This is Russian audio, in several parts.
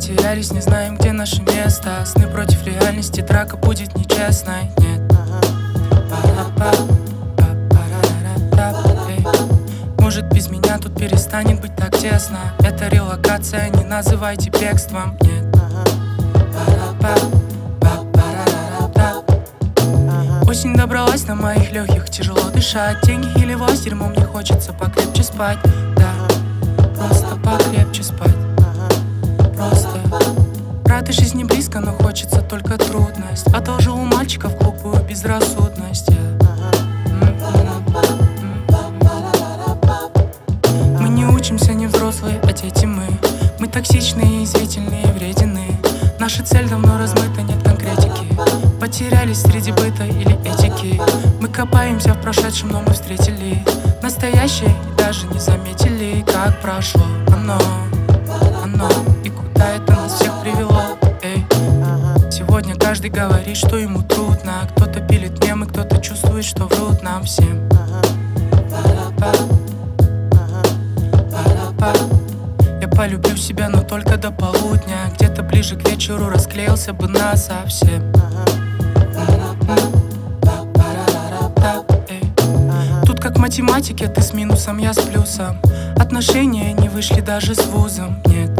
Потерялись, не знаем, где наше место. Сны против реальности, драка будет нечестной. Нет. Может, без меня тут перестанет быть так тесно. Это релокация, не называйте бегством. Нет. Осень добралась на моих легких, тяжело дышать. Деньги или власть, дерьмом не хочется покрепче спать. Да, просто покрепче спать. Просто рад и жизни близко, но хочется только трудность. Одолжил у мальчиков глупую безрассудность. Мы не учимся, не взрослые, а дети мы. Мы токсичные, язвительные, вредины. Наша цель давно размыта, нет конкретики. Потерялись среди быта или этики. Мы копаемся в прошедшем, но мы встретили настоящее и даже не заметили, как прошло оно. И куда это нас всех привело. Эй. Сегодня каждый говорит, что ему трудно. Кто-то пилит мемы, кто-то чувствует, что врут нам всем. Я полюблю себя, но только до полудня. Где-то ближе к вечеру расклеился бы насовсем. Тут как в математике, ты с минусом, я с плюсом. Отношения не вышли даже с вузом. Нет.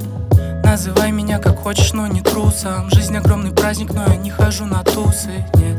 Называй меня как хочешь, но не трусом. Жизнь огромный праздник, но я не хожу на тусы. Нет.